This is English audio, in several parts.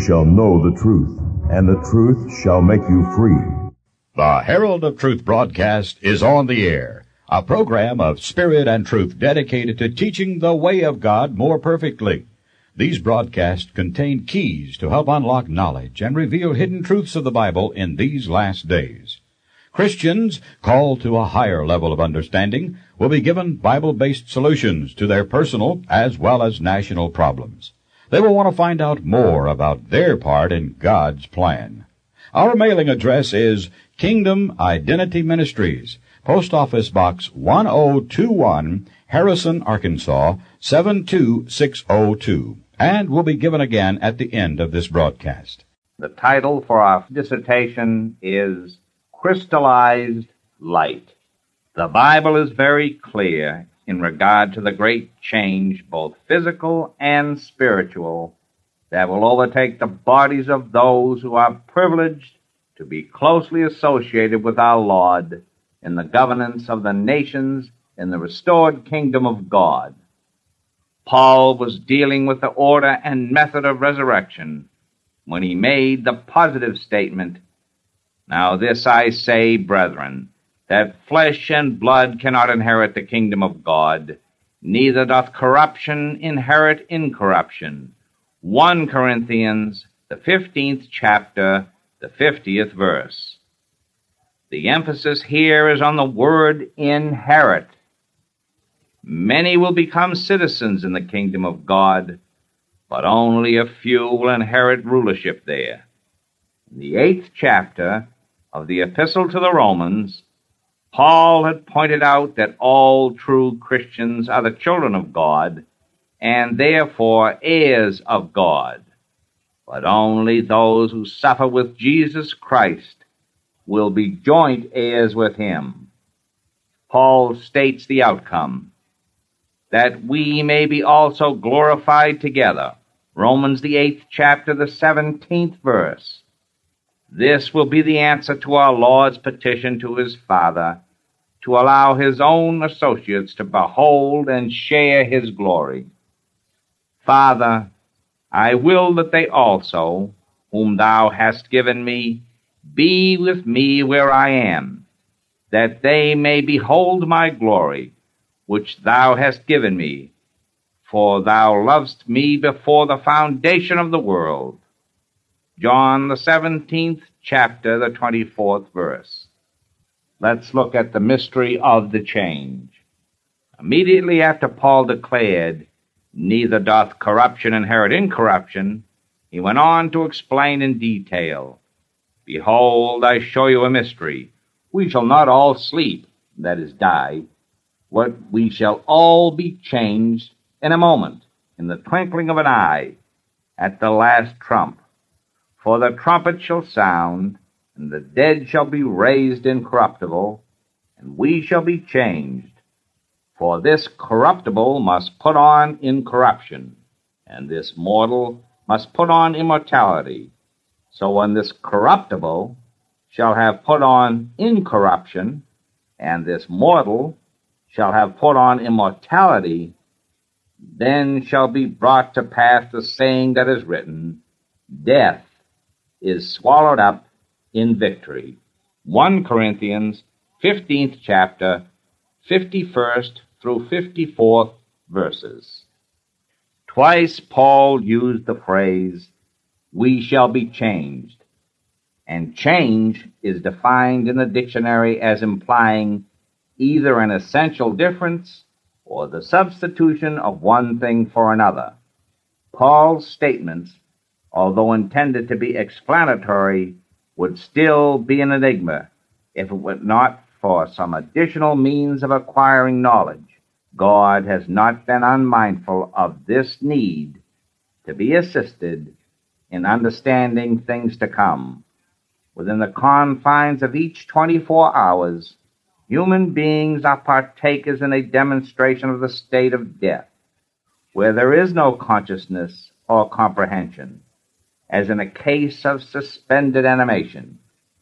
shall know the truth, and the truth shall make you free. The Herald of Truth broadcast is on the air, a program of spirit and truth dedicated to teaching the way of God more perfectly. These broadcasts contain keys to help unlock knowledge and reveal hidden truths of the Bible in these last days. Christians called to a higher level of understanding will be given Bible-based solutions to their personal as well as national problems. They will want to find out more about their part in God's plan. Our mailing address is Kingdom Identity Ministries, Post Office Box 1021, Harrison, Arkansas, 72602, and will be given again at the end of this broadcast. The title for our dissertation is Crystallized Light. The Bible is very clear in regard to the great change, both physical and spiritual, that will overtake the bodies of those who are privileged to be closely associated with our Lord in the governance of the nations in the restored kingdom of God. Paul was dealing with the order and method of resurrection when he made the positive statement, "Now this I say, brethren, that flesh and blood cannot inherit the kingdom of God, neither doth corruption inherit incorruption." 1 Corinthians, the 15th chapter, the 50th verse. The emphasis here is on the word inherit. Many will become citizens in the kingdom of God, but only a few will inherit rulership there. In the 8th chapter of the Epistle to the Romans, Paul had pointed out that all true Christians are the children of God, and therefore heirs of God. But only those who suffer with Jesus Christ will be joint heirs with him. Paul states the outcome, that we may be also glorified together. Romans the 8th chapter, the 17th verse. This will be the answer to our Lord's petition to his Father to allow his own associates to behold and share his glory. Father, I will that they also, whom thou hast given me, be with me where I am, that they may behold my glory, which thou hast given me, for thou lovest me before the foundation of the world. John the 17th chapter, the 24th verse. Let's look at the mystery of the change. Immediately after Paul declared, "Neither doth corruption inherit incorruption," he went on to explain in detail, "Behold, I show you a mystery. We shall not all sleep," that is, die, "but we shall all be changed in a moment, in the twinkling of an eye, at the last trump. For the trumpet shall sound, and the dead shall be raised incorruptible, and we shall be changed. For this corruptible must put on incorruption, and this mortal must put on immortality. So when this corruptible shall have put on incorruption, and this mortal shall have put on immortality, then shall be brought to pass the saying that is written, Death is swallowed up in victory." 1 Corinthians 15th chapter, 51st through 54th verses. Twice Paul used the phrase, "we shall be changed," and change is defined in the dictionary as implying either an essential difference or the substitution of one thing for another. Paul's statements, although intended to be explanatory, would still be an enigma if it were not for some additional means of acquiring knowledge. God has not been unmindful of this need to be assisted in understanding things to come. Within the confines of each 24 hours, human beings are partakers in a demonstration of the state of death, where there is no consciousness or comprehension, as in a case of suspended animation.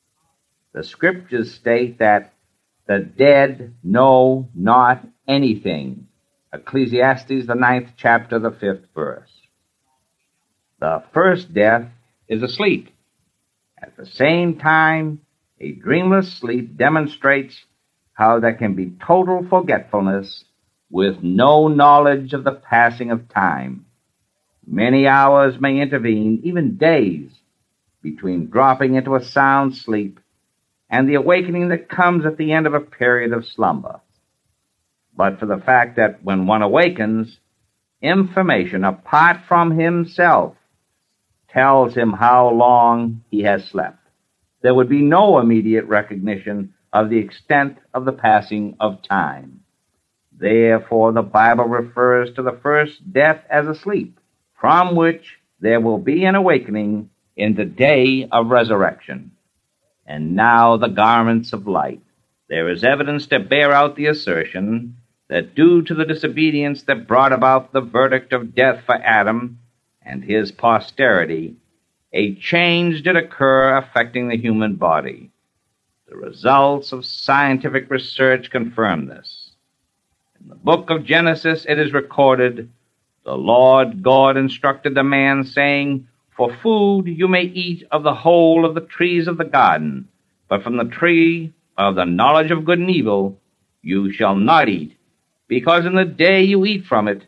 The Scriptures state that the dead know not anything. Ecclesiastes, the 9th chapter, the 5th verse. The first death is asleep. At the same time, a dreamless sleep demonstrates how there can be total forgetfulness with no knowledge of the passing of time. Many hours may intervene, even days, between dropping into a sound sleep and the awakening that comes at the end of a period of slumber. But for the fact that when one awakens, information apart from himself tells him how long he has slept, there would be no immediate recognition of the extent of the passing of time. Therefore, the Bible refers to the first death as a sleep, from which there will be an awakening in the day of resurrection. And now the garments of light. There is evidence to bear out the assertion that due to the disobedience that brought about the verdict of death for Adam and his posterity, a change did occur affecting the human body. The results of scientific research confirm this. In the book of Genesis it is recorded, "The Lord God instructed the man, saying, For food you may eat of the whole of the trees of the garden, but from the tree of the knowledge of good and evil you shall not eat, because in the day you eat from it,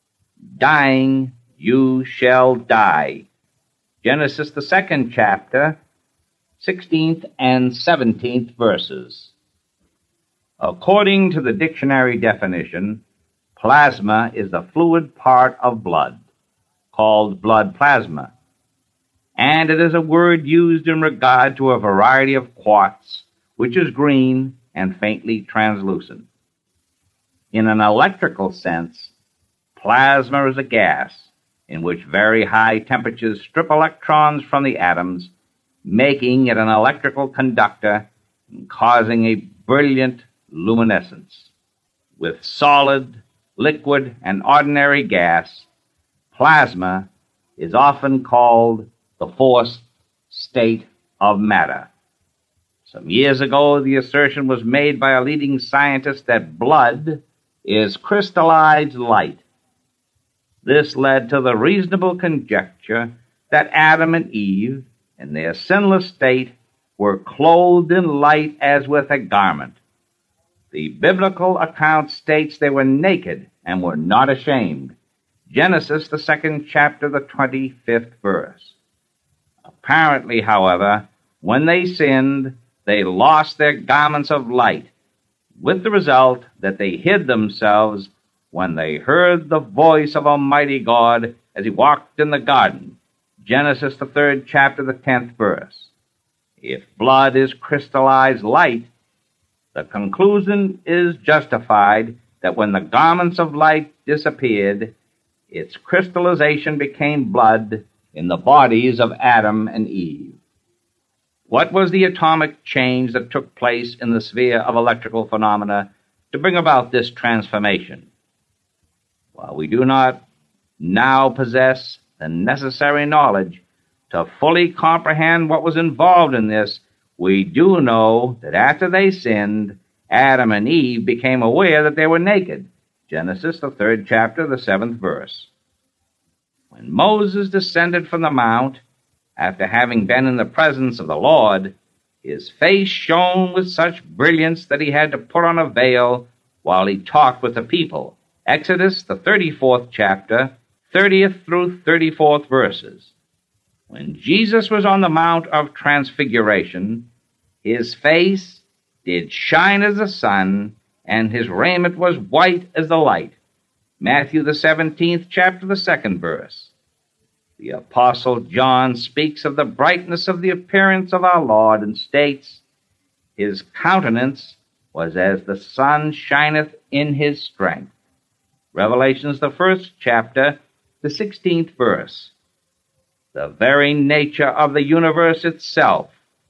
dying you shall die." Genesis, the 2nd chapter, 16th and 17th verses. According to the dictionary definition, plasma is the fluid part of blood, called blood plasma, and it is a word used in regard to a variety of quartz, which is green and faintly translucent. In an electrical sense, plasma is a gas in which very high temperatures strip electrons from the atoms, making it an electrical conductor and causing a brilliant luminescence. With solid, liquid, and ordinary gas, plasma is often called the fourth state of matter. Some years ago, the assertion was made by a leading scientist that blood is crystallized light. This led to the reasonable conjecture that Adam and Eve, in their sinless state, were clothed in light as with a garment. The biblical account states they were naked and were not ashamed. Genesis, the 2nd chapter, the 25th verse. Apparently, however, when they sinned, they lost their garments of light, with the result that they hid themselves when they heard the voice of Almighty God as he walked in the garden. Genesis, the 3rd chapter, the 10th verse. If blood is crystallized light, the conclusion is justified that when the garments of light disappeared, its crystallization became blood in the bodies of Adam and Eve. What was the atomic change that took place in the sphere of electrical phenomena to bring about this transformation? While we do not now possess the necessary knowledge to fully comprehend what was involved in this, we do know that after they sinned, Adam and Eve became aware that they were naked. Genesis, the 3rd chapter, the 7th verse. When Moses descended from the mount, after having been in the presence of the Lord, his face shone with such brilliance that he had to put on a veil while he talked with the people. Exodus, the 34th chapter, 30th through 34th verses. When Jesus was on the Mount of Transfiguration, his face did shine as the sun, and his raiment was white as the light. Matthew, the 17th chapter, the 2nd verse. The Apostle John speaks of the brightness of the appearance of our Lord and states, "His countenance was as the sun shineth in his strength." Revelations, the 1st chapter, the 16th verse. The very nature of the universe itself,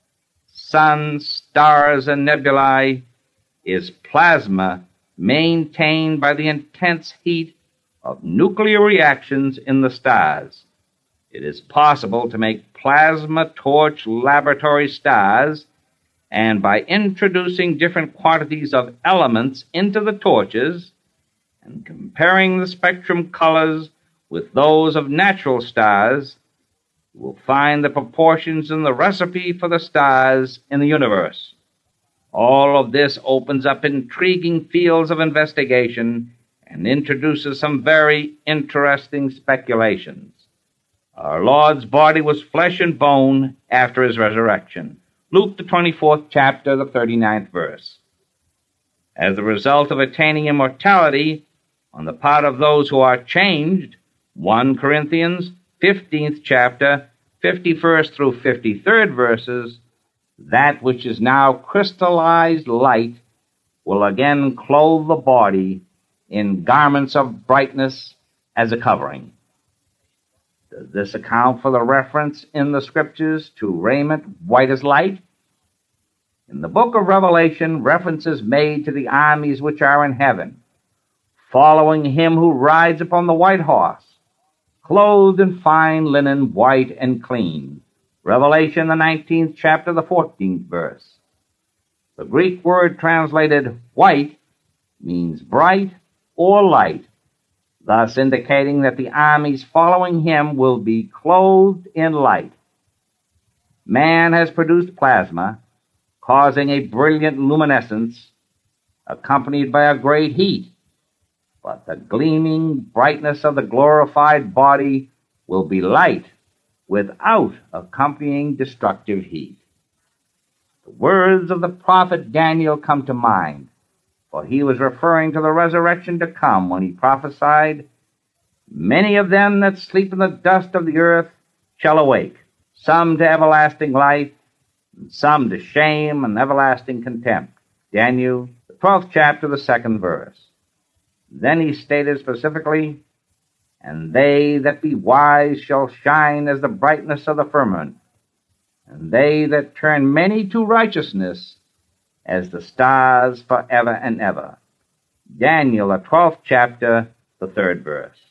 suns, stars, and nebulae, is plasma maintained by the intense heat of nuclear reactions in the stars. It is possible to make plasma torch laboratory stars, and by introducing different quantities of elements into the torches and comparing the spectrum colors with those of natural stars, You will find the proportions in the recipe for the stars in the universe. All of this opens up intriguing fields of investigation and introduces some very interesting speculations. Our Lord's body was flesh and bone after his resurrection. Luke, the 24th chapter, the 39th verse. As a result of attaining immortality on the part of those who are changed, 1 Corinthians, 15th chapter, 51st through 53rd verses, that which is now crystallized light will again clothe the body in garments of brightness as a covering. Does this account for the reference in the Scriptures to raiment white as light? In the book of Revelation, reference is made to the armies which are in heaven, following him who rides upon the white horse, clothed in fine linen, white and clean. Revelation, the 19th chapter, the 14th verse. The Greek word translated white means bright or light, thus indicating that the armies following him will be clothed in light. Man has produced plasma, causing a brilliant luminescence accompanied by a great heat, but the gleaming brightness of the glorified body will be light without accompanying destructive heat. The words of the prophet Daniel come to mind, for he was referring to the resurrection to come when he prophesied, "Many of them that sleep in the dust of the earth shall awake, some to everlasting life, and some to shame and everlasting contempt." Daniel, the 12th chapter, the 2nd verse. Then he stated specifically, "And they that be wise shall shine as the brightness of the firmament, and they that turn many to righteousness as the stars forever and ever." Daniel, the 12th chapter, the 3rd verse.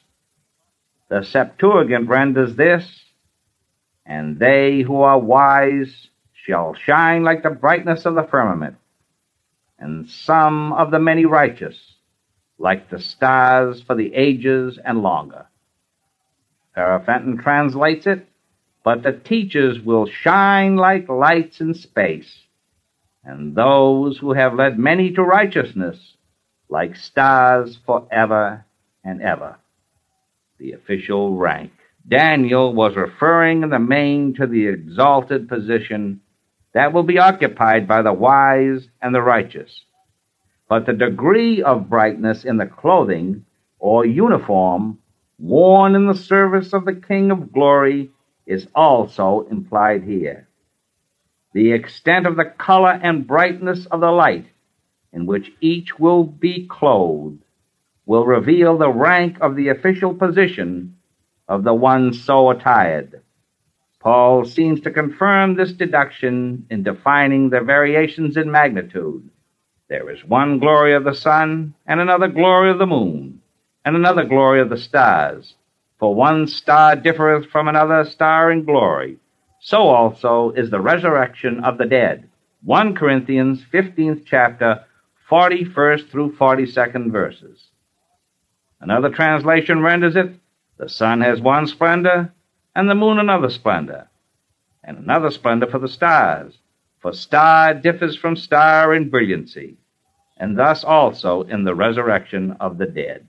The Septuagint renders this, "And they who are wise shall shine like the brightness of the firmament, and some of the many righteous like the stars for the ages and longer." Sarah Fenton translates it, "But the teachers will shine like lights in space, and those who have led many to righteousness like stars forever and ever." The official rank. Daniel was referring in the main to the exalted position that will be occupied by the wise and the righteous. But the degree of brightness in the clothing or uniform worn in the service of the King of Glory is also implied here. The extent of the color and brightness of the light in which each will be clothed will reveal the rank of the official position of the one so attired. Paul seems to confirm this deduction in defining the variations in magnitude. There is one glory of the sun, and another glory of the moon, and another glory of the stars. For one star differeth from another star in glory. So also is the resurrection of the dead. 1 Corinthians, 15th chapter, 41st through 42nd verses. Another translation renders it, "The sun has one splendor, and the moon another splendor, and another splendor for the stars. For star differs from star in brilliancy, and thus also in the resurrection of the dead."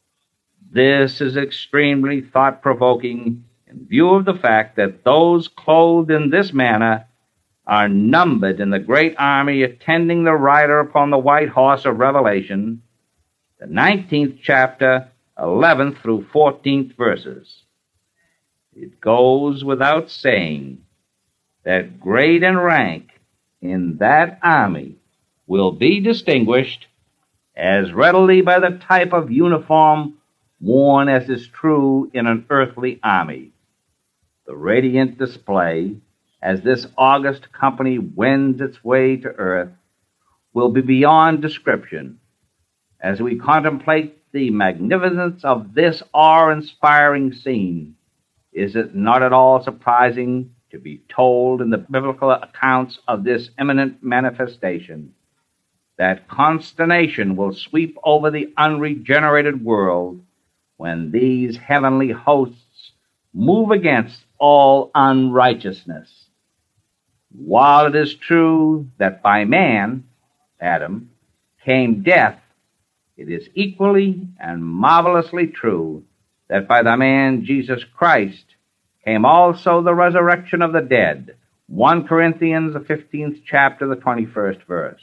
This is extremely thought-provoking in view of the fact that those clothed in this manner are numbered in the great army attending the rider upon the white horse of Revelation, the 19th chapter, 11th through 14th verses. It goes without saying that grade and rank in that army will be distinguished as readily by the type of uniform worn as is true in an earthly army. The radiant display, as this august company wends its way to earth, will be beyond description. As we contemplate the magnificence of this awe-inspiring scene, is it not at all surprising to be told in the biblical accounts of this imminent manifestation that consternation will sweep over the unregenerated world when these heavenly hosts move against all unrighteousness. While it is true that by man, Adam, came death, it is equally and marvelously true that by the man Jesus Christ came also the resurrection of the dead. 1 Corinthians, the 15th chapter, the 21st verse.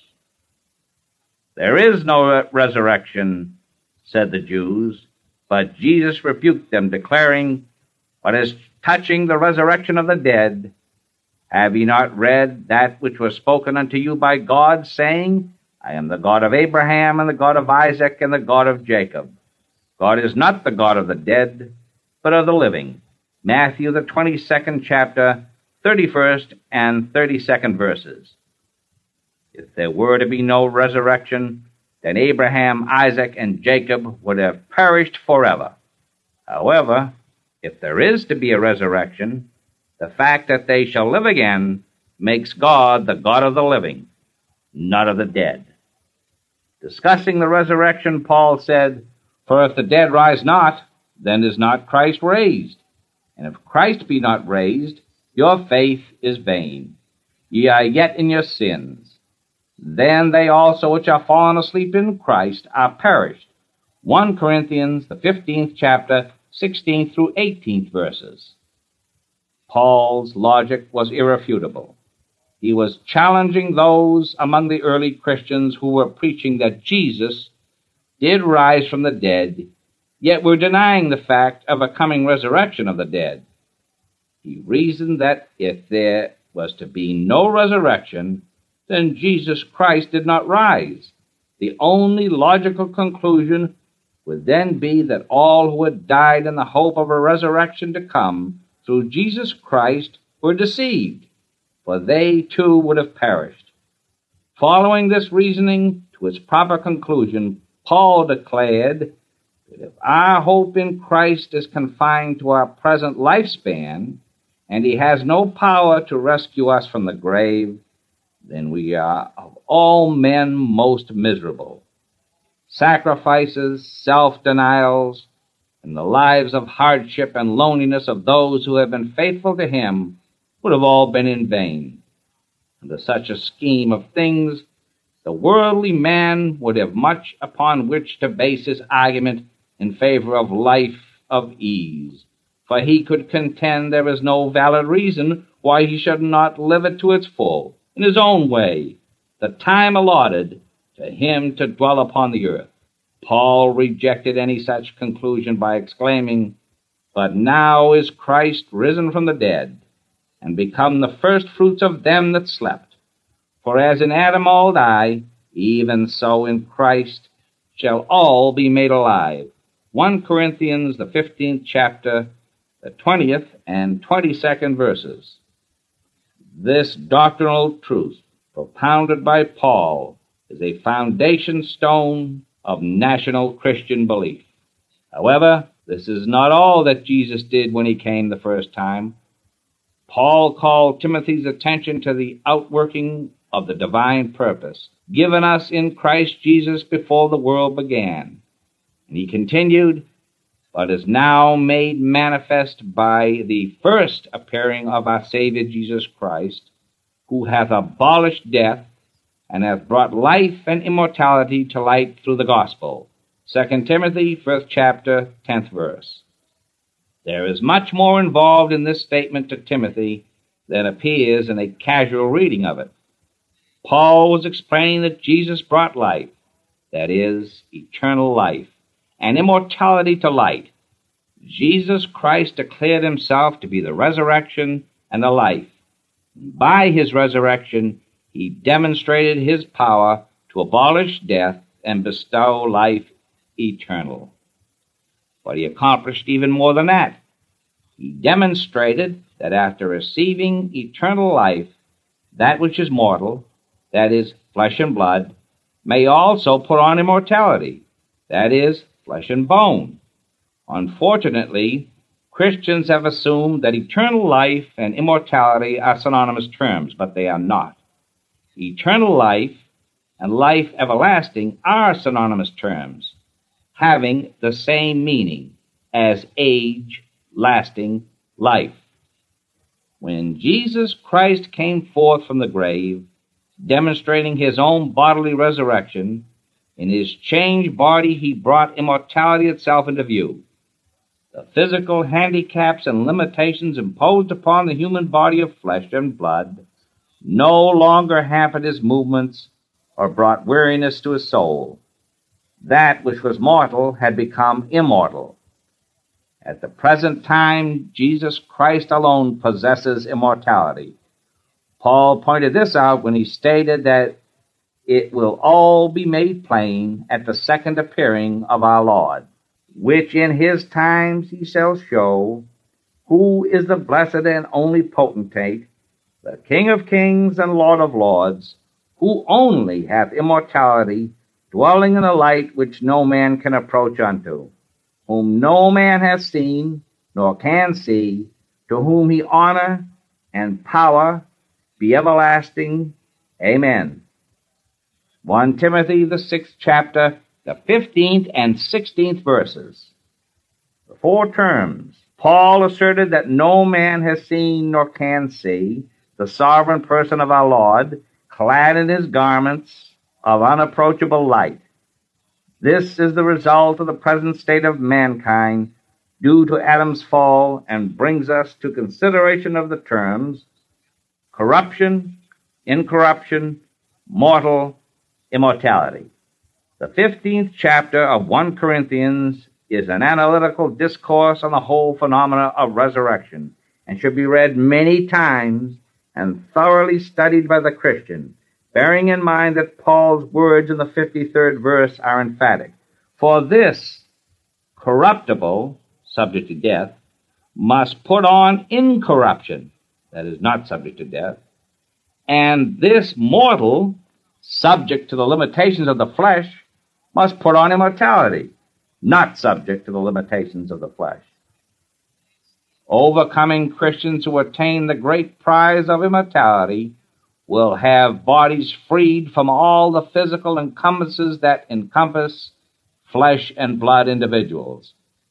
There is no resurrection, said the Jews, but Jesus rebuked them, declaring, What is touching the resurrection of the dead, have ye not read that which was spoken unto you by God, saying, I am the God of Abraham, and the God of Isaac, and the God of Jacob. God is not the God of the dead, but of the living. Matthew, the 22nd chapter, 31st and 32nd verses. If there were to be no resurrection, then Abraham, Isaac, and Jacob would have perished forever. However, if there is to be a resurrection, the fact that they shall live again makes God the God of the living, not of the dead. Discussing the resurrection, Paul said, For if the dead rise not, then is not Christ raised. And if Christ be not raised, your faith is vain. Ye are yet in your sins. Then they also which are fallen asleep in Christ are perished. 1 Corinthians, the 15th chapter, 16th through 18th verses. Paul's logic was irrefutable. He was challenging those among the early Christians who were preaching that Jesus did rise from the dead, yet were denying the fact of a coming resurrection of the dead. He reasoned that if there was to be no resurrection, then Jesus Christ did not rise. The only logical conclusion would then be that all who had died in the hope of a resurrection to come through Jesus Christ were deceived, for they too would have perished. Following this reasoning to its proper conclusion, Paul declared that if our hope in Christ is confined to our present lifespan, and he has no power to rescue us from the grave, then we are of all men most miserable. Sacrifices, self-denials, and the lives of hardship and loneliness of those who have been faithful to him would have all been in vain. Under such a scheme of things, the worldly man would have much upon which to base his argument in favor of life of ease, for he could contend there is no valid reason why he should not live it to its full, in his own way, the time allotted to him to dwell upon the earth. Paul rejected any such conclusion by exclaiming, But now is Christ risen from the dead, and become the first fruits of them that slept. For as in Adam all die, even so in Christ shall all be made alive. 1 Corinthians, the 15th chapter, the 20th and 22nd verses. This doctrinal truth, propounded by Paul, is a foundation stone of national Christian belief. However, this is not all that Jesus did when he came the first time. Paul called Timothy's attention to the outworking of the divine purpose given us in Christ Jesus before the world began. And he continued, But is now made manifest by the first appearing of our Savior Jesus Christ, who hath abolished death, and hath brought life and immortality to light through the gospel. 2 Timothy, 1st chapter, 10th verse. There is much more involved in this statement to Timothy than appears in a casual reading of it. Paul was explaining that Jesus brought life, that is, eternal life, and immortality to light. Jesus Christ declared himself to be the resurrection and the life. By his resurrection, he demonstrated his power to abolish death and bestow life eternal. But he accomplished even more than that. He demonstrated that after receiving eternal life, that which is mortal, that is, flesh and blood, may also put on immortality, that is, flesh and bone. Unfortunately, Christians have assumed that eternal life and immortality are synonymous terms, but they are not. Eternal life and life everlasting are synonymous terms, having the same meaning as age-lasting life. When Jesus Christ came forth from the grave, demonstrating his own bodily resurrection, in his changed body he brought immortality itself into view. The physical handicaps and limitations imposed upon the human body of flesh and blood no longer hampered his movements or brought weariness to his soul. That which was mortal had become immortal. At the present time, Jesus Christ alone possesses immortality. Paul pointed this out when he stated that it will all be made plain at the second appearing of our Lord, which in his times he shall show, who is the blessed and only potentate, the King of kings and Lord of lords, who only hath immortality, dwelling in a light which no man can approach unto, whom no man hath seen, nor can see, to whom he honor and power be everlasting. Amen. 1 Timothy, the 6th chapter, the 15th and 16th verses. The four terms. Paul asserted that no man has seen nor can see the sovereign person of our Lord, clad in his garments of unapproachable light. This is the result of the present state of mankind due to Adam's fall, and brings us to consideration of the terms corruption, incorruption, mortal, immortality. The 15th chapter of 1 Corinthians is an analytical discourse on the whole phenomena of resurrection, and should be read many times and thoroughly studied by the Christian, bearing in mind that Paul's words in the 53rd verse are emphatic. For this corruptible, subject to death, must put on incorruption, that is not subject to death, and this mortal, subject to the limitations of the flesh, must put on immortality, not subject to the limitations of the flesh. Overcoming Christians who attain the great prize of immortality will have bodies freed from all the physical encumbrances that encompass flesh and blood individuals.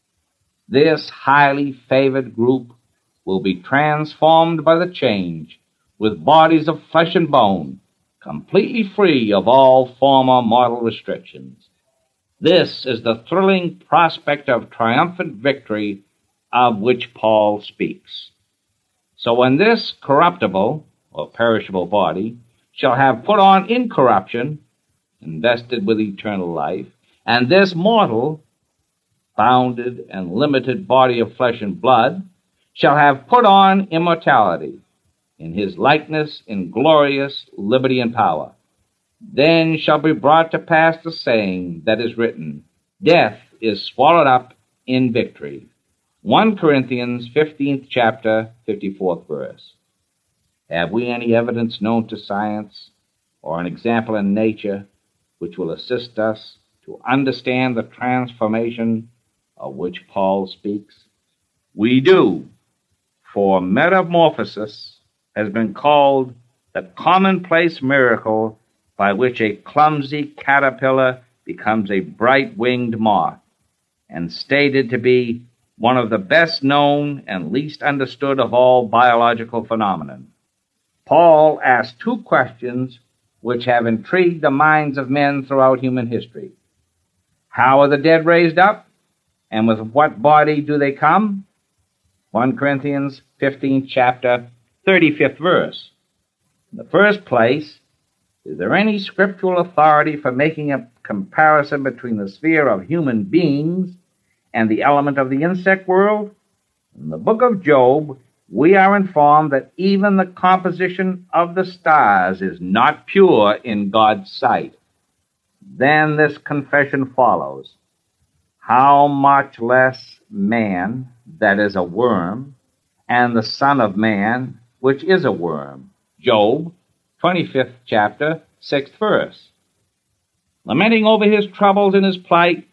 This highly favored group will be transformed by the change, with bodies of flesh and bone, completely free of all former mortal restrictions. This is the thrilling prospect of triumphant victory of which Paul speaks. So when this corruptible, or perishable body, shall have put on incorruption, invested with eternal life, and this mortal, bounded and limited body of flesh and blood, shall have put on immortality, in his likeness, in glorious liberty and power, then shall be brought to pass the saying that is written, death is swallowed up in victory. 1 Corinthians 15th chapter, 54th verse. Have we any evidence known to science, or an example in nature, which will assist us to understand the transformation of which Paul speaks? We do, for metamorphosis has been called the commonplace miracle by which a clumsy caterpillar becomes a bright-winged moth, and stated to be one of the best known and least understood of all biological phenomena. Paul asked two questions which have intrigued the minds of men throughout human history. How are the dead raised up, and with what body do they come? 1 Corinthians 15th chapter, 35th verse. In the first place, is there any scriptural authority for making a comparison between the sphere of human beings and the element of the insect world? In the book of Job, we are informed that even the composition of the stars is not pure in God's sight. Then this confession follows. How much less man, that is a worm, and the Son of Man, which is a worm. Job, 25th chapter, 6th verse. Lamenting over his troubles and his plight,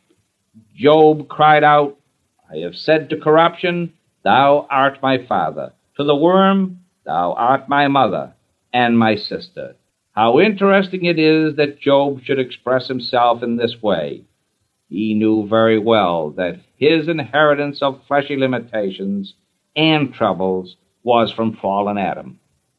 Job cried out, I have said to corruption, Thou art my father. To the worm, Thou art my mother and my sister. How interesting it is that Job should express himself in this way. He knew very well that his inheritance of fleshy limitations and troubles was from fallen Adam.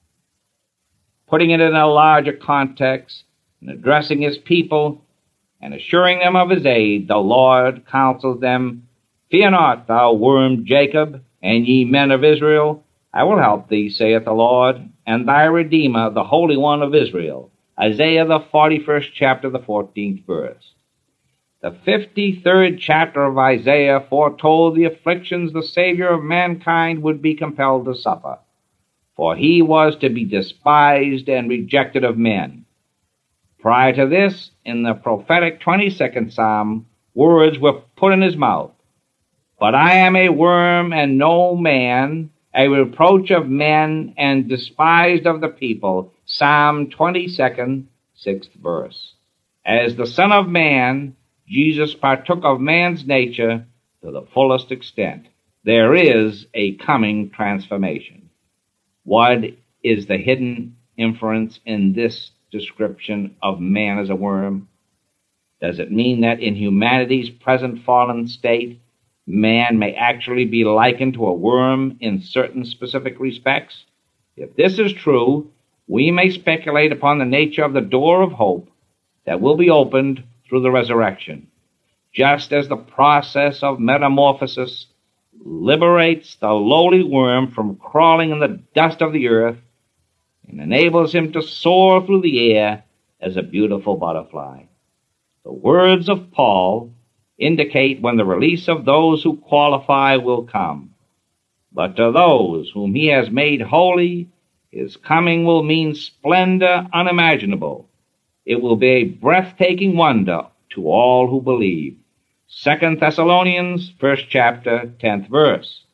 Putting it in a larger context and addressing his people and assuring them of his aid, the Lord counsels them, "Fear not, thou worm Jacob, and ye men of Israel. I will help thee, saith the Lord, and thy Redeemer, the Holy One of Israel." Isaiah, the 41st chapter, the 14th verse. The 53rd chapter of Isaiah foretold the afflictions the Savior of mankind would be compelled to suffer, for he was to be despised and rejected of men. Prior to this, in the prophetic 22nd Psalm, words were put in his mouth. "But I am a worm and no man, a reproach of men and despised of the people." Psalm 22nd, 6th verse. As the Son of Man, Jesus partook of man's nature to the fullest extent. There is a coming transformation. What is the hidden inference in this description of man as a worm? Does it mean that in humanity's present fallen state, man may actually be likened to a worm in certain specific respects? If this is true, we may speculate upon the nature of the door of hope that will be opened through the resurrection. Just as the process of metamorphosis liberates the lowly worm from crawling in the dust of the earth and enables him to soar through the air as a beautiful butterfly. The words of Paul indicate when the release of those who qualify will come. But to those whom he has made holy, his coming will mean splendor unimaginable. It will be a breathtaking wonder to all who believe. 2 Thessalonians, 1st chapter, 10th verse.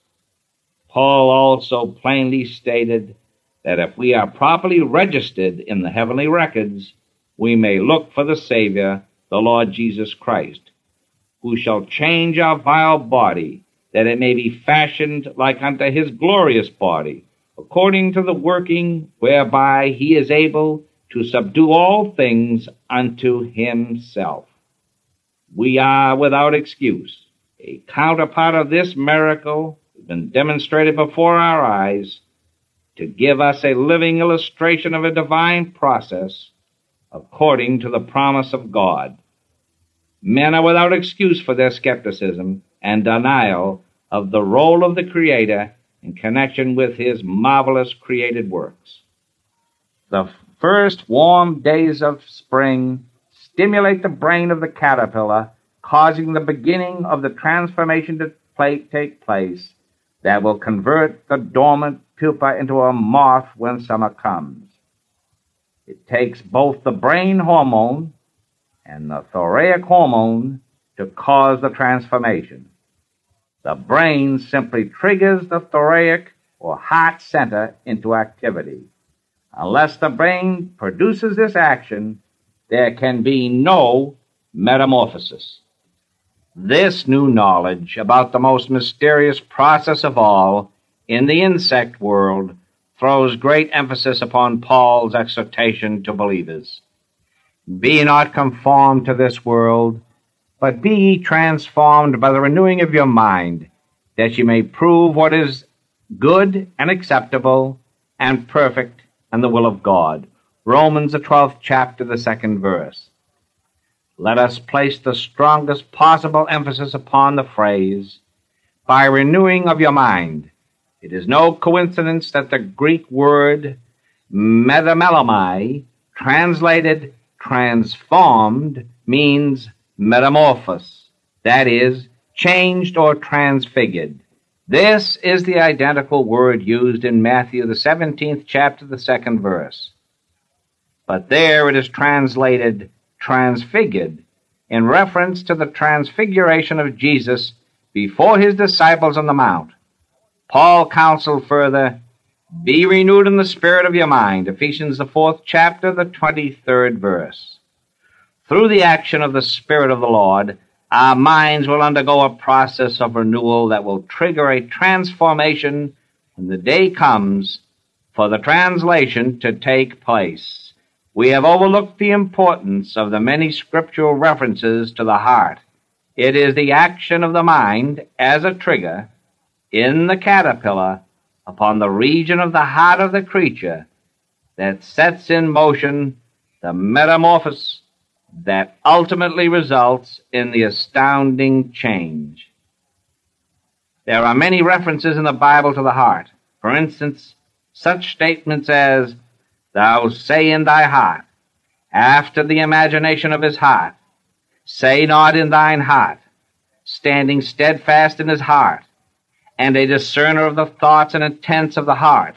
Paul also plainly stated that if we are properly registered in the heavenly records, we may look for the Savior, the Lord Jesus Christ, who shall change our vile body, that it may be fashioned like unto his glorious body, according to the working whereby he is able to subdue all things unto himself. We are without excuse. A counterpart of this miracle has been demonstrated before our eyes to give us a living illustration of a divine process according to the promise of God. Men are without excuse for their skepticism and denial of the role of the Creator in connection with his marvelous created works. The first warm days of spring stimulate the brain of the caterpillar, causing the beginning of the transformation to take place that will convert the dormant pupa into a moth when summer comes. It takes both the brain hormone and the thoracic hormone to cause the transformation. The brain simply triggers the thoracic or heart center into activity. Unless the brain produces this action, there can be no metamorphosis. This new knowledge about the most mysterious process of all in the insect world throws great emphasis upon Paul's exhortation to believers. Be not conformed to this world, but be ye transformed by the renewing of your mind, that ye may prove what is good and acceptable and perfect and the will of God. Romans, the 12th chapter, the 2nd verse. Let us place the strongest possible emphasis upon the phrase, by renewing of your mind. It is no coincidence that the Greek word metamelomai, translated transformed, means metamorphos, that is, changed or transfigured. This is the identical word used in Matthew, the 17th chapter, the 2nd verse. But there it is translated transfigured in reference to the transfiguration of Jesus before his disciples on the Mount. Paul counseled further, be renewed in the spirit of your mind, Ephesians, the 4th chapter, the 23rd verse. Through the action of the Spirit of the Lord, our minds will undergo a process of renewal that will trigger a transformation when the day comes for the translation to take place. We have overlooked the importance of the many scriptural references to the heart. It is the action of the mind as a trigger in the caterpillar upon the region of the heart of the creature that sets in motion the metamorphosis that ultimately results in the astounding change. There are many references in the Bible to the heart. For instance, such statements as, "Thou say in thy heart, after the imagination of his heart, say not in thine heart, standing steadfast in his heart, and a discerner of the thoughts and intents of the heart."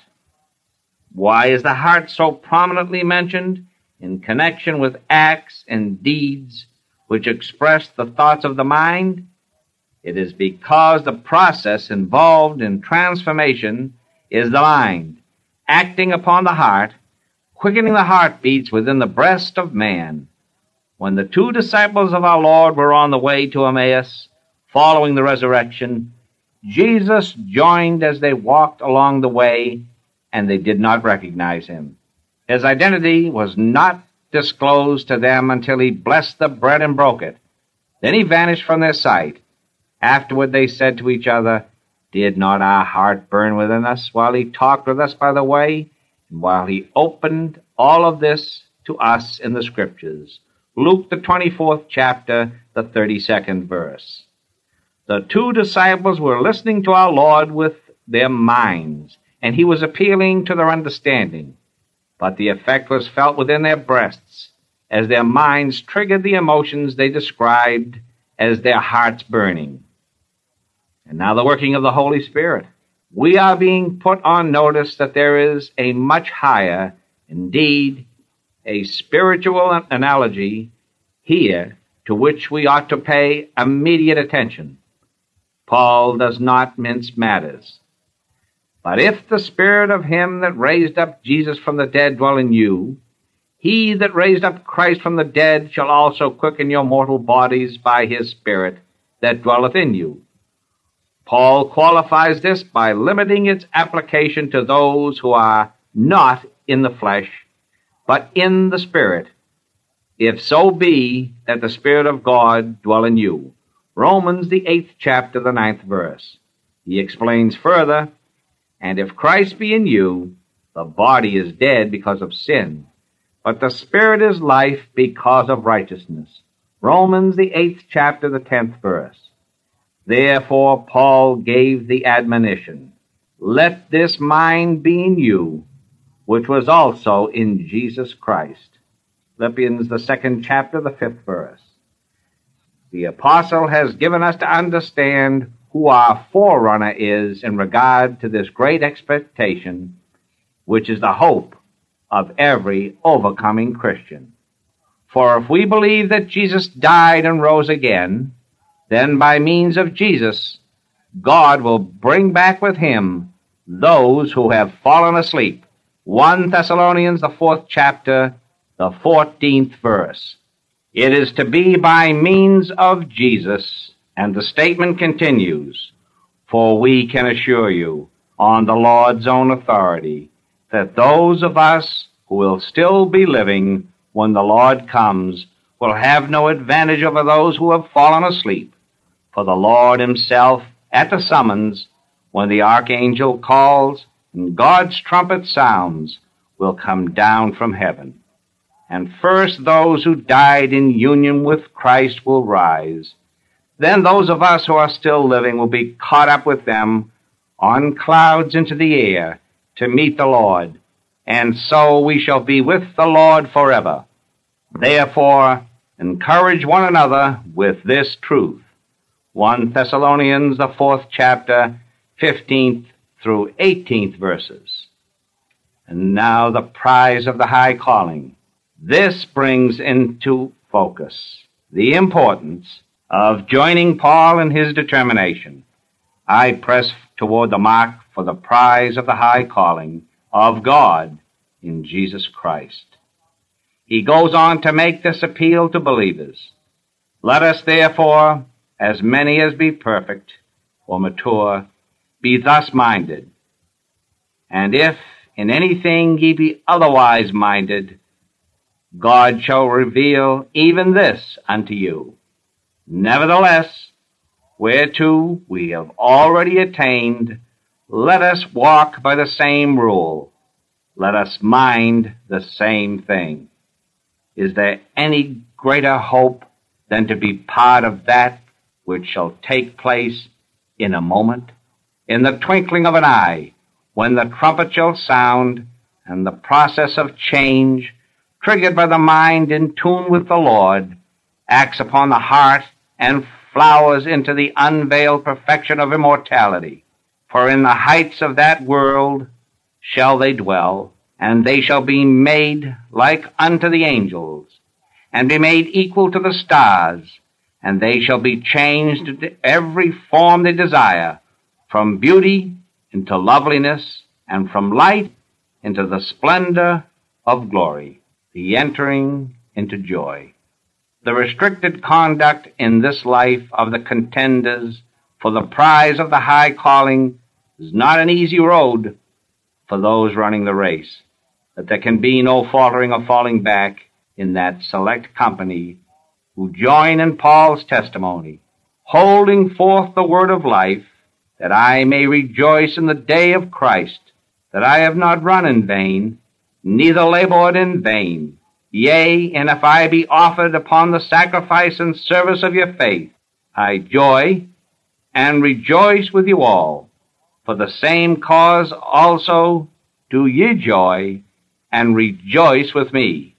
Why is the heart so prominently mentioned in connection with acts and deeds which express the thoughts of the mind? It is because the process involved in transformation is the mind, acting upon the heart, quickening the heartbeats within the breast of man. When the two disciples of our Lord were on the way to Emmaus, following the resurrection, Jesus joined as they walked along the way, and they did not recognize him. His identity was not disclosed to them until he blessed the bread and broke it. Then he vanished from their sight. Afterward they said to each other, "Did not our heart burn within us while he talked with us by the way, and while he opened all of this to us in the Scriptures?" Luke, the 24th chapter, the 32nd verse. The two disciples were listening to our Lord with their minds, and he was appealing to their understanding. But the effect was felt within their breasts as their minds triggered the emotions they described as their hearts burning. And now the working of the Holy Spirit. We are being put on notice that there is a much higher, indeed, a spiritual analogy here to which we ought to pay immediate attention. Paul does not mince matters. "But if the Spirit of him that raised up Jesus from the dead dwell in you, he that raised up Christ from the dead shall also quicken your mortal bodies by his Spirit that dwelleth in you." Paul qualifies this by limiting its application to those who are not in the flesh, but in the Spirit, if so be that the Spirit of God dwell in you. Romans, the 8th chapter, the 9th verse. He explains further, "And if Christ be in you, the body is dead because of sin, but the Spirit is life because of righteousness." Romans, the 8th chapter, the 10th verse. Therefore Paul gave the admonition, "Let this mind be in you, which was also in Jesus Christ." Philippians, the 2nd chapter, the 5th verse. The apostle has given us to understand who our forerunner is in regard to this great expectation, which is the hope of every overcoming Christian. For if we believe that Jesus died and rose again, then by means of Jesus, God will bring back with him those who have fallen asleep. 1 Thessalonians, the 4th chapter, the 14th verse. It is to be by means of Jesus, and the statement continues, "For we can assure you, on the Lord's own authority, that those of us who will still be living when the Lord comes will have no advantage over those who have fallen asleep. For the Lord himself, at the summons, when the archangel calls and God's trumpet sounds, will come down from heaven. And first those who died in union with Christ will rise. Then those of us who are still living will be caught up with them on clouds into the air to meet the Lord, and so we shall be with the Lord forever. Therefore, encourage one another with this truth." 1 Thessalonians, the 4th chapter, 15th through 18th verses. And now the prize of the high calling. This brings into focus the importance of joining Paul in his determination. "I press toward the mark for the prize of the high calling of God in Jesus Christ." He goes on to make this appeal to believers. "Let us therefore, as many as be perfect or mature, be thus minded. And if in anything ye be otherwise minded, God shall reveal even this unto you. Nevertheless, whereto we have already attained, Let us walk by the same rule. Let us mind the same thing. Is there any greater hope than to be part of that which shall take place in a moment, in the twinkling of an eye, when the trumpet shall sound, and the process of change, triggered by the mind in tune with the Lord, acts upon the heart and flowers into the unveiled perfection of immortality? For in the heights of that world shall they dwell, and they shall be made like unto the angels, and be made equal to the stars, and they shall be changed into every form they desire, from beauty into loveliness, and from light into the splendor of glory, the entering into joy. The restricted conduct in this life of the contenders for the prize of the high calling is not an easy road for those running the race, that there can be no faltering or falling back in that select company who join in Paul's testimony, holding forth the word of life, that I may rejoice in the day of Christ, that I have not run in vain, neither labored in vain. Yea, and if I be offered upon the sacrifice and service of your faith, I joy and rejoice with you all. For the same cause also do ye joy and rejoice with me.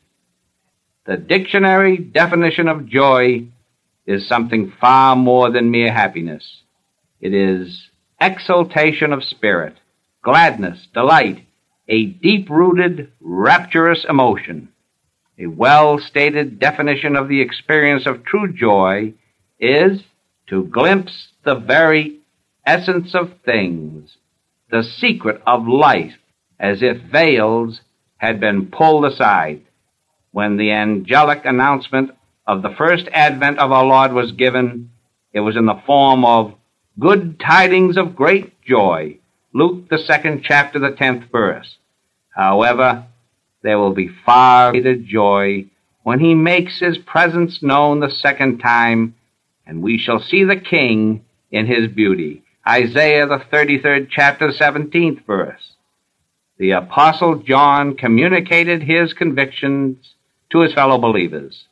The dictionary definition of joy is something far more than mere happiness. It is exultation of spirit, gladness, delight, a deep-rooted, rapturous emotion. A well-stated definition of the experience of true joy is to glimpse the very essence of things, the secret of life, as if veils had been pulled aside. When the angelic announcement of the first advent of our Lord was given, it was in the form of good tidings of great joy. Luke, the 2nd chapter, the 10th verse. However, there will be far greater joy when he makes his presence known the second time, and we shall see the King in his beauty. Isaiah, the 33rd chapter, 17th verse. The Apostle John communicated his convictions to his fellow believers.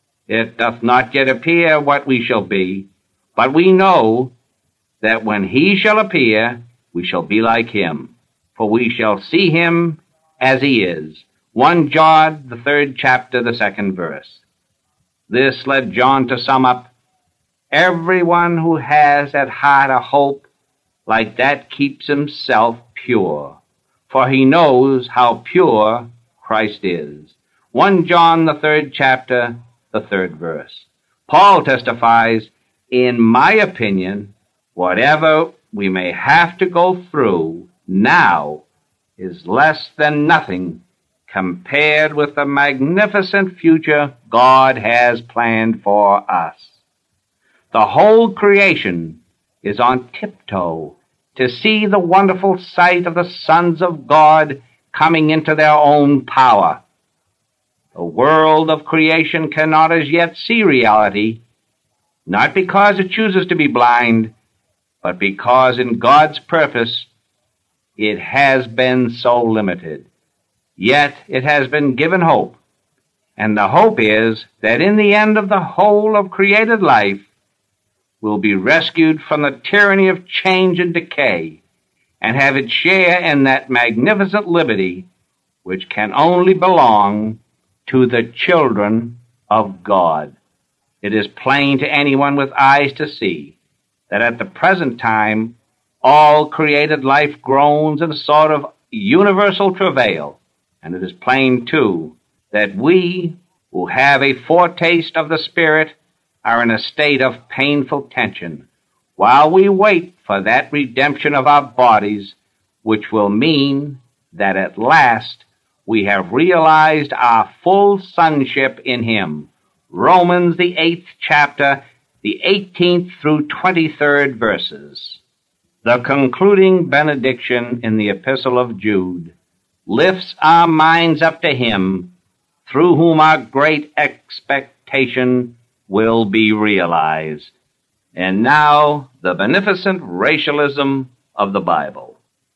It doth not yet appear what we shall be, but we know that when he shall appear, we shall be like him, for we shall see him as he is. 1 John, the 3rd chapter, the 2nd verse. This led John to sum up, everyone who has at heart a hope like that keeps himself pure, for he knows how pure Christ is. 1 John, the 3rd chapter, the 3rd verse. Paul testifies, in my opinion, whatever we may have to go through now is less than nothing compared with the magnificent future God has planned for us. The whole creation is on tiptoe to see the wonderful sight of the sons of God coming into their own power. The world of creation cannot as yet see reality, not because it chooses to be blind, but because in God's purpose it has been so limited. Yet it has been given hope, and the hope is that in the end of the whole of created life will be rescued from the tyranny of change and decay, and have its share in that magnificent liberty which can only belong to the children of God. It is plain to anyone with eyes to see that at the present time all created life groans in a sort of universal travail, and it is plain, too, that we who have a foretaste of the Spirit are in a state of painful tension while we wait for that redemption of our bodies, which will mean that at last we have realized our full sonship in him. Romans, the 8th chapter, the 18th through 23rd verses. The concluding benediction in the Epistle of Jude lifts our minds up to him, through whom our great expectation will be realized. And now, the beneficent racialism of the Bible.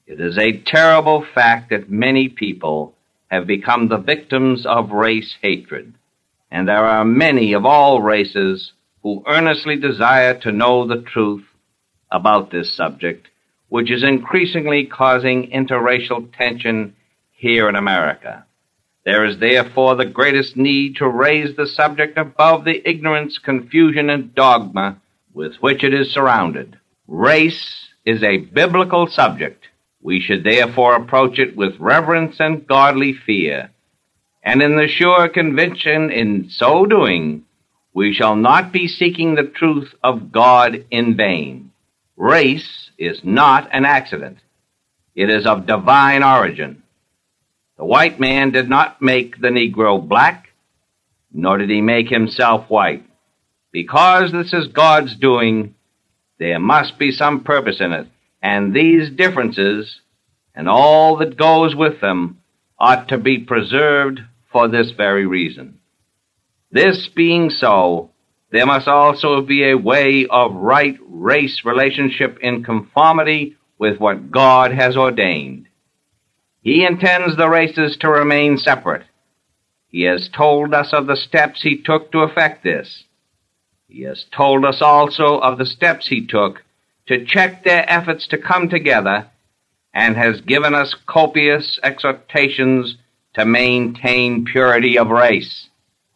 It is a terrible fact that many people have become the victims of race hatred, and there are many of all races who earnestly desire to know the truth about this subject, which is increasingly causing interracial tension here in America. There is therefore the greatest need to raise the subject above the ignorance, confusion, and dogma with which it is surrounded. Race is a biblical subject. We should therefore approach it with reverence and godly fear, and in the sure conviction in so doing, we shall not be seeking the truth of God in vain. Race is not an accident. It is of divine origin. The white man did not make the Negro black, nor did he make himself white. Because this is God's doing, there must be some purpose in it, and these differences, and all that goes with them, ought to be preserved for this very reason. This being so, there must also be a way of right race relationship in conformity with what God has ordained. He intends the races to remain separate. He has told us of the steps he took to effect this. He has told us also of the steps he took to check their efforts to come together, and has given us copious exhortations to maintain purity of race.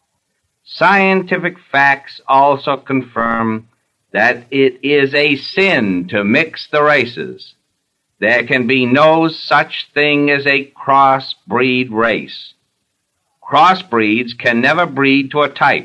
Scientific facts also confirm that it is a sin to mix the races. There can be no such thing as a cross-breed race. Crossbreeds can never breed to a type.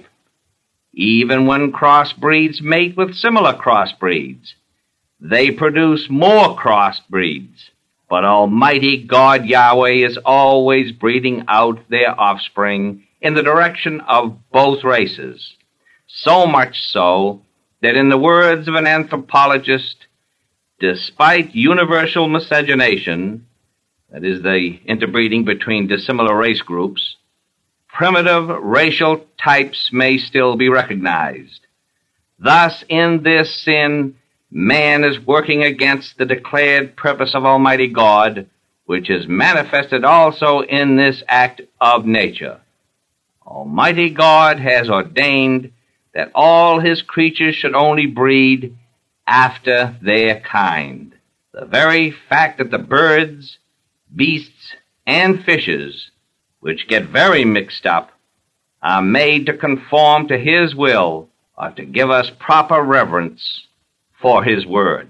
Even when crossbreeds mate with similar crossbreeds, they produce more crossbreeds. But Almighty God Yahweh is always breeding out their offspring in the direction of both races. So much so that in the words of an anthropologist, despite universal miscegenation, that is, the interbreeding between dissimilar race groups, primitive racial types may still be recognized. Thus, in this sin, man is working against the declared purpose of Almighty God, which is manifested also in this act of nature. Almighty God has ordained that all his creatures should only breed after their kind. The very fact that the birds, beasts, and fishes, which get very mixed up, are made to conform to his will, or to give us proper reverence for his word.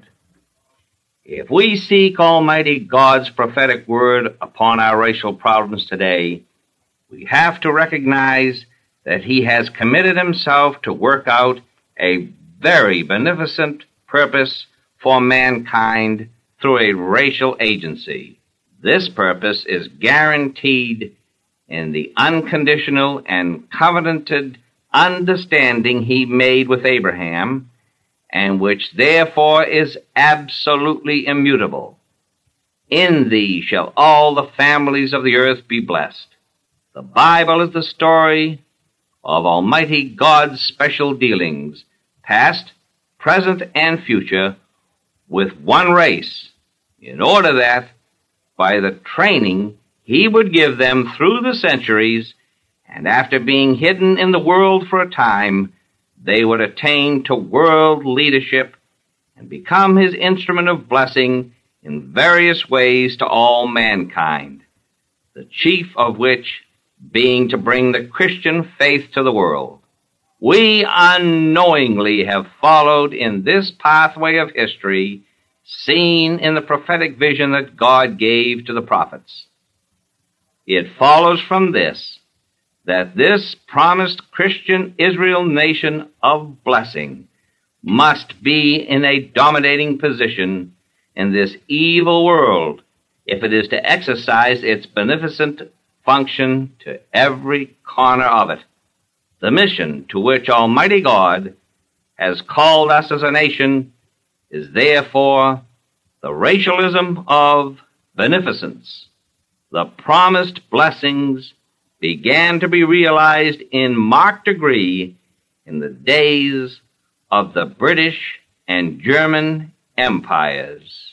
If we seek Almighty God's prophetic word upon our racial problems today, we have to recognize that he has committed himself to work out a very beneficent purpose for mankind through a racial agency. This purpose is guaranteed in the unconditional and covenanted understanding he made with Abraham, and which therefore is absolutely immutable. In thee shall all the families of the earth be blessed. The Bible is the story of Almighty God's special dealings, past, present, and future, with one race, in order that, by the training he would give them through the centuries, and after being hidden in the world for a time, they would attain to world leadership and become his instrument of blessing in various ways to all mankind, the chief of which being to bring the Christian faith to the world. We unknowingly have followed in this pathway of history seen in the prophetic vision that God gave to the prophets. It follows from this that this promised Christian Israel nation of blessing must be in a dominating position in this evil world if it is to exercise its beneficent function to every corner of it. The mission to which Almighty God has called us as a nation is therefore the racialism of beneficence. The promised blessings began to be realized in marked degree in the days of the British and German empires.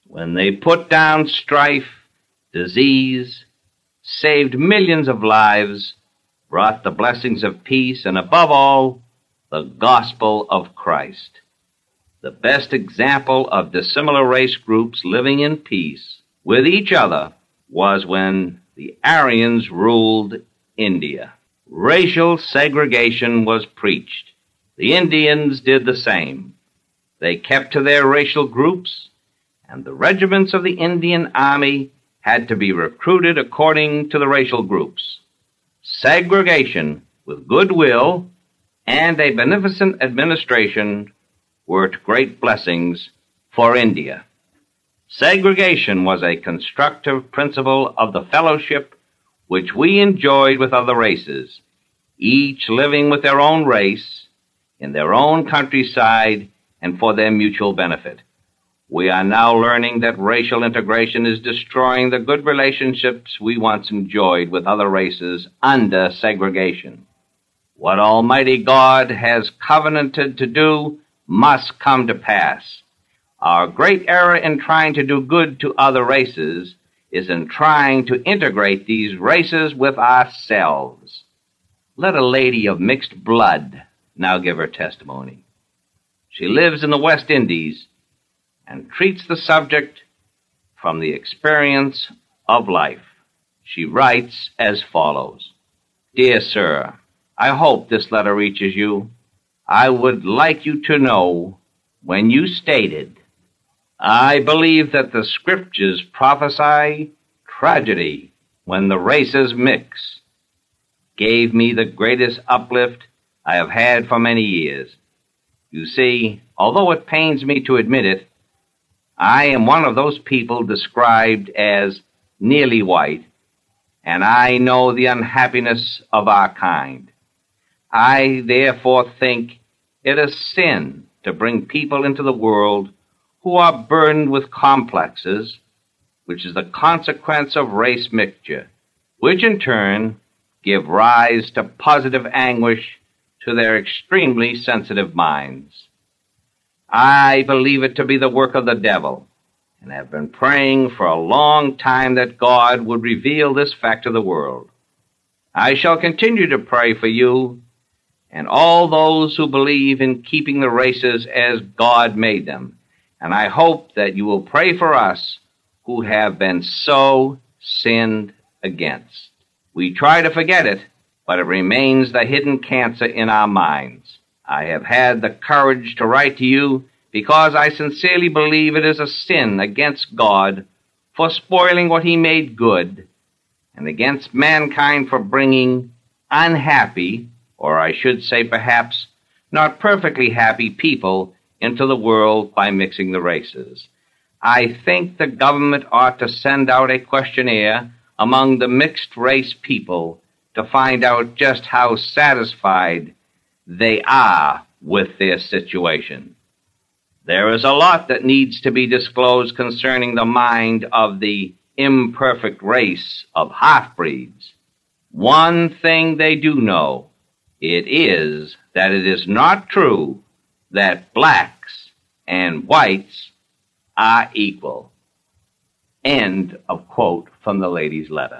when they put down strife, disease, saved millions of lives, brought the blessings of peace, and above all, the gospel of Christ. The best example of dissimilar race groups living in peace with each other was when the Aryans ruled India. Racial segregation was preached. The Indians did the same. They kept to their racial groups, and the regiments of the Indian Army had to be recruited according to the racial groups. Segregation with goodwill and a beneficent administration were great blessings for India. Segregation was a constructive principle of the fellowship which we enjoyed with other races, each living with their own race, in their own countryside, and for their mutual benefit. We are now learning that racial integration is destroying the good relationships we once enjoyed with other races under segregation. What Almighty God has covenanted to do must come to pass. Our great error in trying to do good to other races is in trying to integrate these races with ourselves. Let a lady of mixed blood now give her testimony. She lives in the West Indies and treats the subject from the experience of life. She writes as follows. Dear Sir, I hope this letter reaches you. I would like you to know when you stated, I believe that the scriptures prophesy tragedy when the races mix, gave me the greatest uplift I have had for many years. You see, although it pains me to admit it, I am one of those people described as nearly white, and I know the unhappiness of our kind. I therefore think it a sin to bring people into the world who are burdened with complexes, which is the consequence of race mixture, which in turn give rise to positive anguish to their extremely sensitive minds. I believe it to be the work of the devil, and have been praying for a long time that God would reveal this fact to the world. I shall continue to pray for you and all those who believe in keeping the races as God made them, and I hope that you will pray for us who have been so sinned against. We try to forget it, but it remains the hidden cancer in our minds. I have had the courage to write to you because I sincerely believe it is a sin against God for spoiling what he made good, and against mankind for bringing unhappy, or I should say perhaps not perfectly happy people into the world by mixing the races. I think the government ought to send out a questionnaire among the mixed race people to find out just how satisfied they are with their situation. There is a lot that needs to be disclosed concerning the mind of the imperfect race of half-breeds. One thing they do know, it is that it is not true that blacks and whites are equal. End of quote from the lady's letter.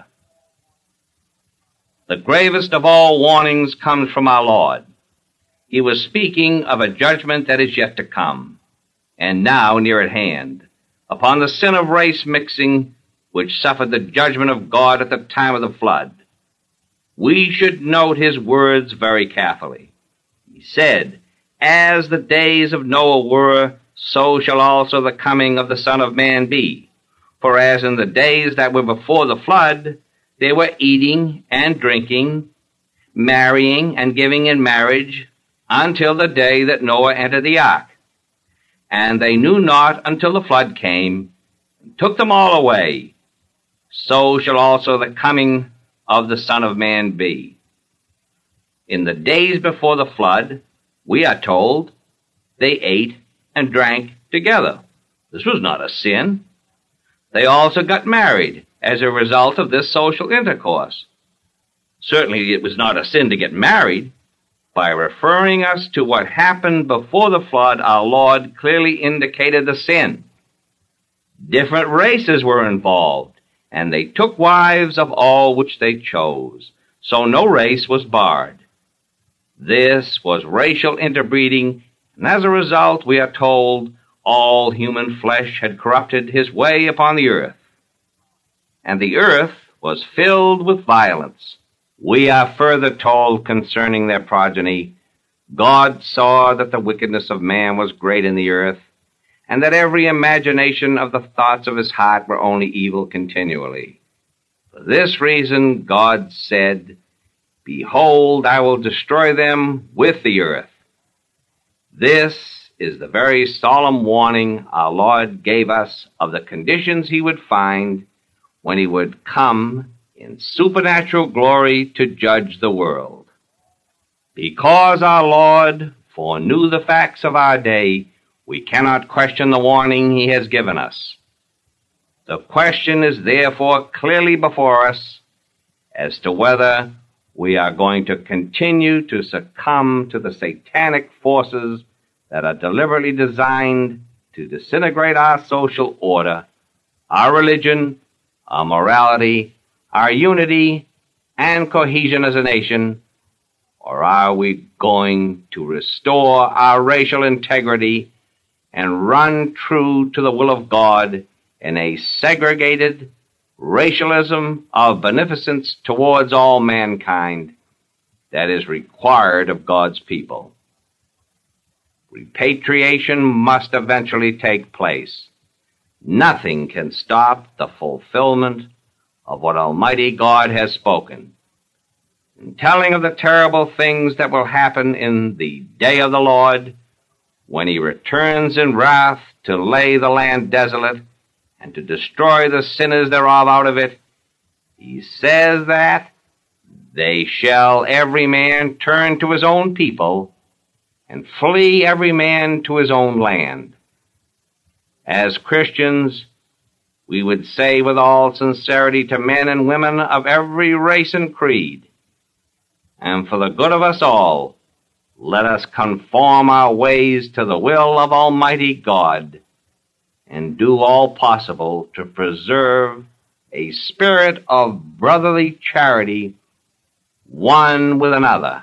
The gravest of all warnings comes from our Lord. He was speaking of a judgment that is yet to come, and now near at hand, upon the sin of race mixing which suffered the judgment of God at the time of the flood. We should note his words very carefully. He said, As the days of Noah were, so shall also the coming of the Son of Man be. For as in the days that were before the flood, they were eating and drinking, marrying and giving in marriage, until the day that Noah entered the ark. And they knew not until the flood came, and took them all away. So shall also the coming of the Son of Man be. In the days before the flood, we are told, they ate and drank together. This was not a sin. They also got married as a result of this social intercourse. Certainly it was not a sin to get married. By referring us to what happened before the flood, our Lord clearly indicated the sin. Different races were involved, and they took wives of all which they chose, so no race was barred. This was racial interbreeding, and as a result, we are told, all human flesh had corrupted his way upon the earth, and the earth was filled with violence. We are further told concerning their progeny, God saw that the wickedness of man was great in the earth, and that every imagination of the thoughts of his heart were only evil continually. For this reason God said, Behold, I will destroy them with the earth. This is the very solemn warning our Lord gave us of the conditions he would find when he would come in supernatural glory to judge the world. Because our Lord foreknew the facts of our day, we cannot question the warning he has given us. The question is therefore clearly before us as to whether we are going to continue to succumb to the satanic forces that are deliberately designed to disintegrate our social order, our religion, our morality, our unity, and cohesion as a nation, or are we going to restore our racial integrity and run true to the will of God in a segregated racialism of beneficence towards all mankind that is required of God's people? Repatriation must eventually take place. Nothing can stop the fulfillment of what Almighty God has spoken. In telling of the terrible things that will happen in the day of the Lord, when he returns in wrath to lay the land desolate and to destroy the sinners thereof out of it, he says that they shall every man turn to his own people and flee every man to his own land. As Christians, we would say with all sincerity to men and women of every race and creed, and for the good of us all, let us conform our ways to the will of Almighty God and do all possible to preserve a spirit of brotherly charity one with another.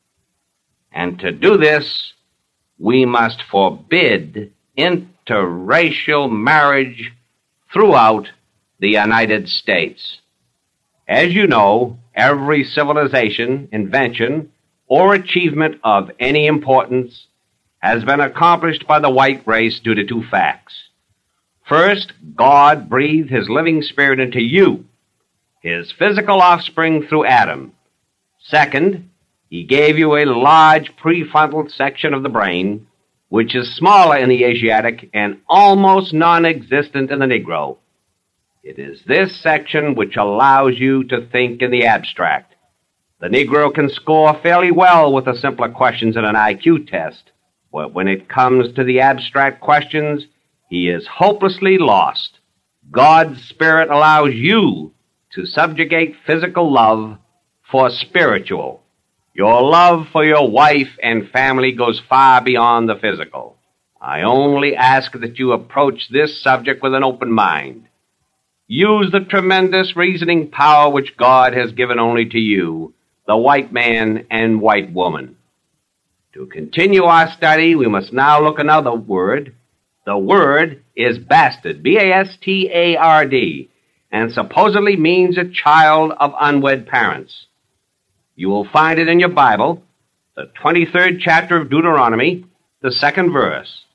And to do this, we must forbid interracial marriage throughout the United States. As you know, every civilization, invention, or achievement of any importance has been accomplished by the white race due to two facts. First, God breathed his living spirit into you, his physical offspring through Adam. Second, he gave you a large prefrontal section of the brain, which is smaller in the Asiatic and almost non-existent in the Negro. It is this section which allows you to think in the abstract. The Negro can score fairly well with the simpler questions in an IQ test, but when it comes to the abstract questions, he is hopelessly lost. God's Spirit allows you to subjugate physical love for spiritual. Your love for your wife and family goes far beyond the physical. I only ask that you approach this subject with an open mind. Use the tremendous reasoning power which God has given only to you, the white man and white woman. To continue our study, we must now look at another word. The word is bastard, B-A-S-T-A-R-D, and supposedly means a child of unwed parents. You will find it in your Bible, the 23rd chapter of Deuteronomy, the 2nd verse.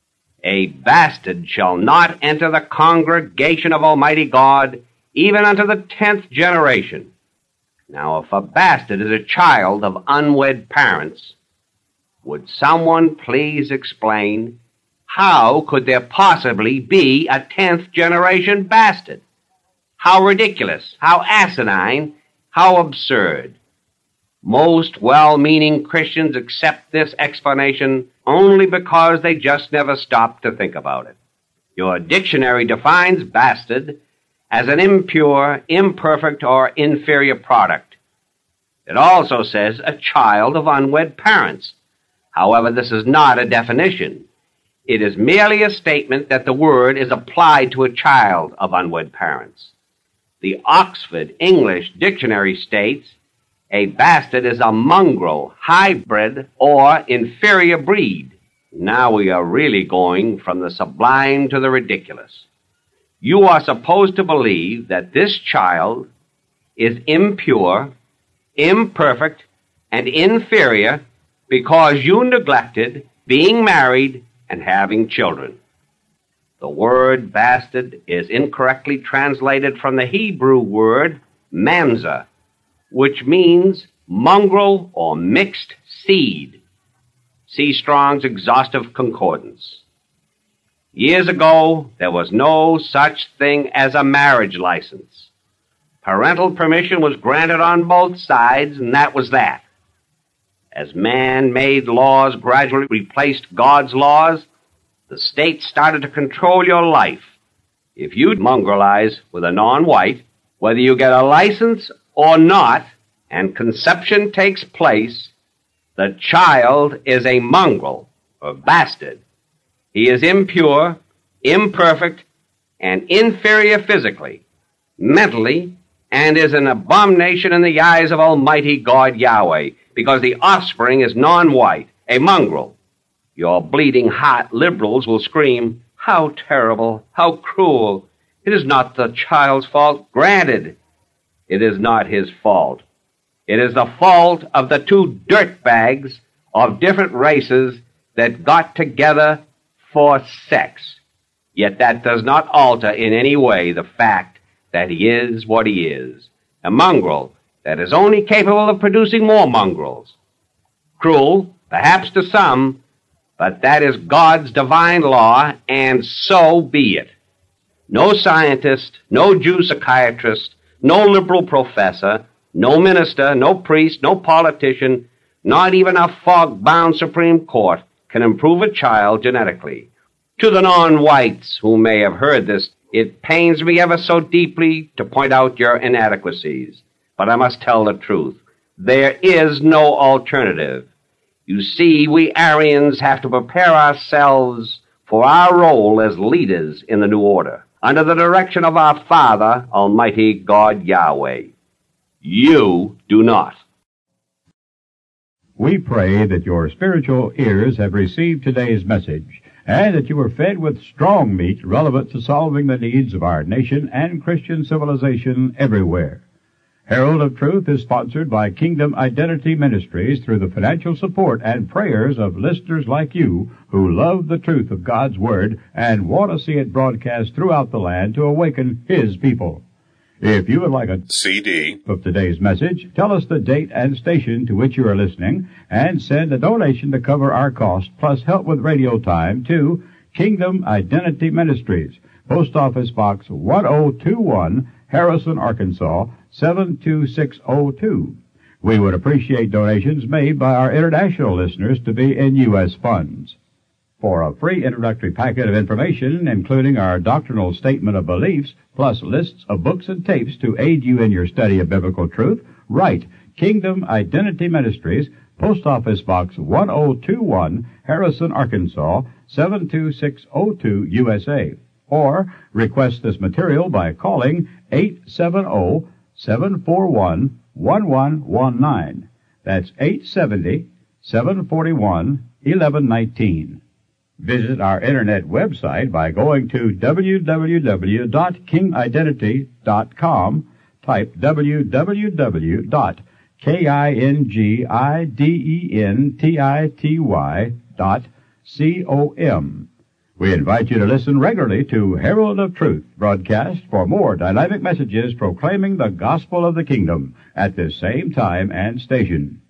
A bastard shall not enter the congregation of Almighty God, even unto the 10th generation. Now, if a bastard is a child of unwed parents, would someone please explain how could there possibly be a 10th generation bastard? How ridiculous, how asinine, how absurd. Most well-meaning Christians accept this explanation only because they just never stop to think about it. Your dictionary defines bastard as an impure, imperfect, or inferior product. It also says a child of unwed parents. However, this is not a definition. It is merely a statement that the word is applied to a child of unwed parents. The Oxford English Dictionary states, a bastard is a mongrel, hybrid, or inferior breed. Now we are really going from the sublime to the ridiculous. You are supposed to believe that this child is impure, imperfect, and inferior because you neglected being married and having children. The word bastard is incorrectly translated from the Hebrew word mamzer, which means mongrel or mixed seed. See Strong's Exhaustive Concordance. Years ago, there was no such thing as a marriage license. Parental permission was granted on both sides, and that was that. As man-made laws gradually replaced God's laws, the state started to control your life. If you mongrelize with a non-white, whether you get a license or not, and conception takes place, the child is a mongrel, or bastard. He is impure, imperfect, and inferior physically, mentally, and is an abomination in the eyes of Almighty God Yahweh, because the offspring is non-white, a mongrel. Your bleeding heart liberals will scream, how terrible, how cruel. It is not the child's fault. Granted, it is not his fault. It is the fault of the two dirtbags of different races that got together for sex. Yet that does not alter in any way the fact that he is what he is, a mongrel that is only capable of producing more mongrels. Cruel, perhaps to some, but that is God's divine law, and so be it. No scientist, no Jew psychiatrist, no liberal professor, no minister, no priest, no politician, not even a fog-bound Supreme Court can improve a child genetically. To the non-whites who may have heard this, it pains me ever so deeply to point out your inadequacies, but I must tell the truth. There is no alternative. You see, we Aryans have to prepare ourselves for our role as leaders in the new order, under the direction of our Father, Almighty God Yahweh. You do not. We pray that your spiritual ears have received today's message, and that you were fed with strong meat relevant to solving the needs of our nation and Christian civilization everywhere. Herald of Truth is sponsored by Kingdom Identity Ministries through the financial support and prayers of listeners like you who love the truth of God's Word and want to see it broadcast throughout the land to awaken His people. If you would like a CD of today's message, tell us the date and station to which you are listening, and send a donation to cover our costs, plus help with radio time, to Kingdom Identity Ministries, Post Office Box 1021, Harrison, Arkansas, 72602. We would appreciate donations made by our international listeners to be in U.S. funds. For a free introductory packet of information, including our doctrinal statement of beliefs, plus lists of books and tapes to aid you in your study of biblical truth, write Kingdom Identity Ministries, Post Office Box 1021, Harrison, Arkansas, 72602, USA. Or request this material by calling 870-741-1119. That's 870-741-1119. Visit our internet website by going to www.kingidentity.com. Type www.kingidentity.com. We invite you to listen regularly to Herald of Truth broadcast for more dynamic messages proclaiming the gospel of the kingdom at this same time and station.